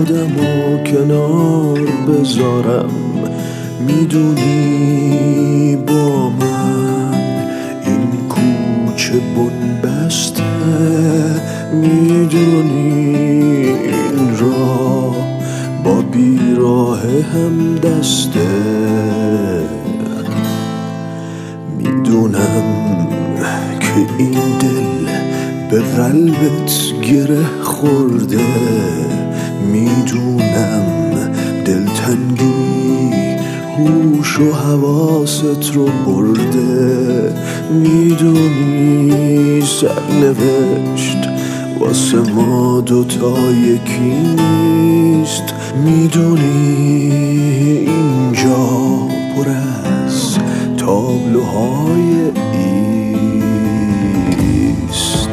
خودمو کنار بذارم. میدونی با من این کوچه بنبسته، میدونی این راه با بیراه هم دسته. میدونم که این دل به قلبت گره خورده، میدونم دلتنگی هوش و حواست رو برده، میدونی سرنوشت واسه ما دوتا یکی نیست، میدونی اینجا پر از تابلوهای ایست.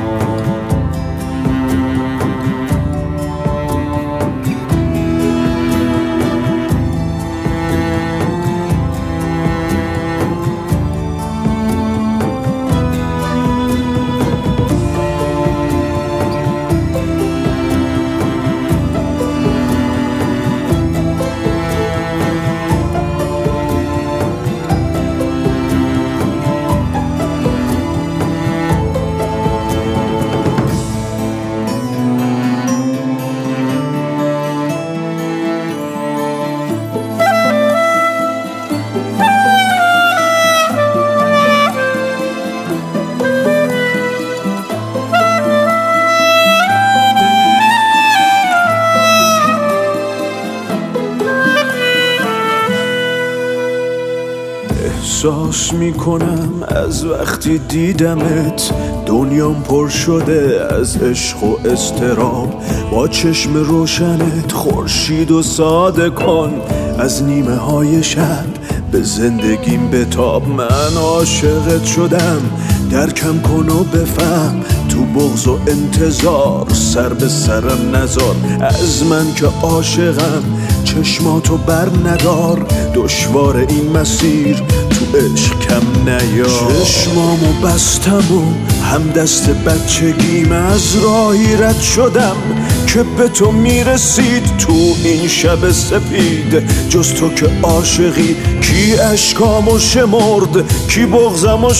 احساس میکنم از وقتی دیدمت دنیام پر شده از عشق و اضطراب. با چشم روشنت خورشید و ساده کن، از نیمه های شب به زندگیم بتاب. من عاشقت شدم، درکم کن و بفهم، تو بغض و انتظار سر به سرم نذار. از من که عاشقم چشماتو بر ندار، دشوار این مسیر تو عشق کم نیار. چشمامو بستم و هم دست بچگیم از راهی رد شدم که به تو میرسید. تو این شب سپید جز تو که عاشقی، کی اشکامو شمرد، کی بغضمو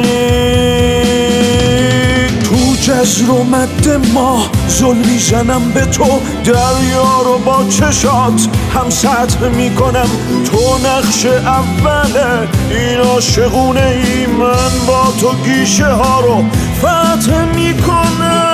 شنید. تو جزر و مد ماه زل میزنم به تو، دریا رو با چشات هم سطح میکنم. تو نقش اوله این عاشقونه ای، من با تو گیشه ها رو فتح میکنم.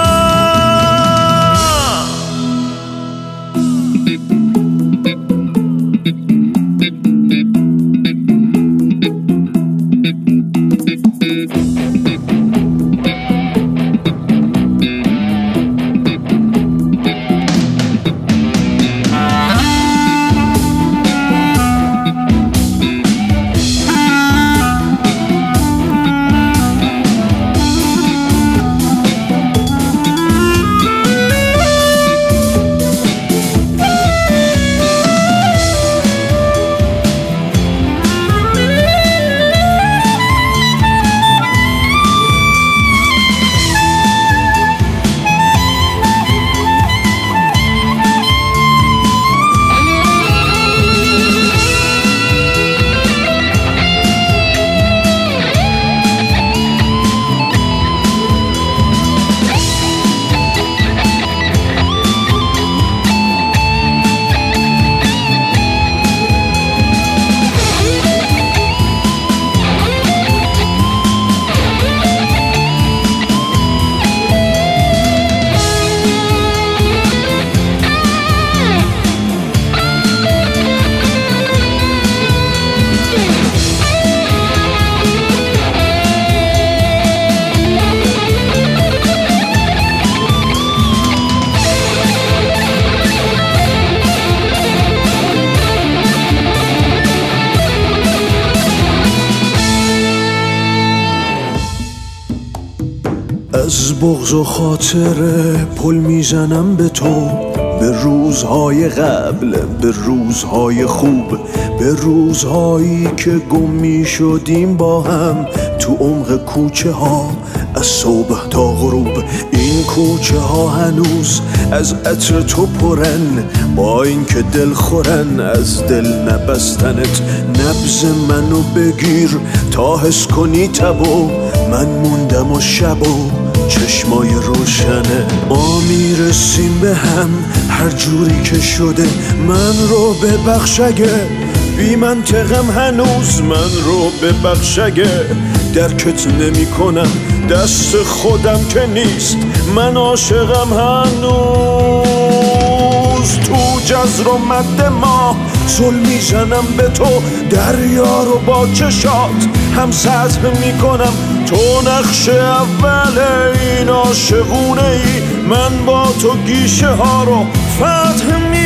از بغض و خاطره پل میزنم به تو، به روزهای قبل، به روزهای خوب، به روزهایی که گم میشدیم با هم تو عمق کوچه ها از صبح تا غروب. این کوچه ها هنوز از عطر تو پرن، با اینکه دل خورن از دل نبستنت. نبض منو بگیر تا حس کنی تبو، من موندم و شبو چشمای روشنه. ما میرسیم به هم هر جوری که شده، من رو ببخش اگه بی منطقم هنوز، من رو ببخش اگه درکت نمی کنم، دست خودم که نیست، من عاشقم هنوز. تو جزر و مد ما زل میزنم به تو، دریا رو با چشات هم سطح میکنم. تو نقش اول این عاشقونه ای، من با تو گیشه ها رو فتح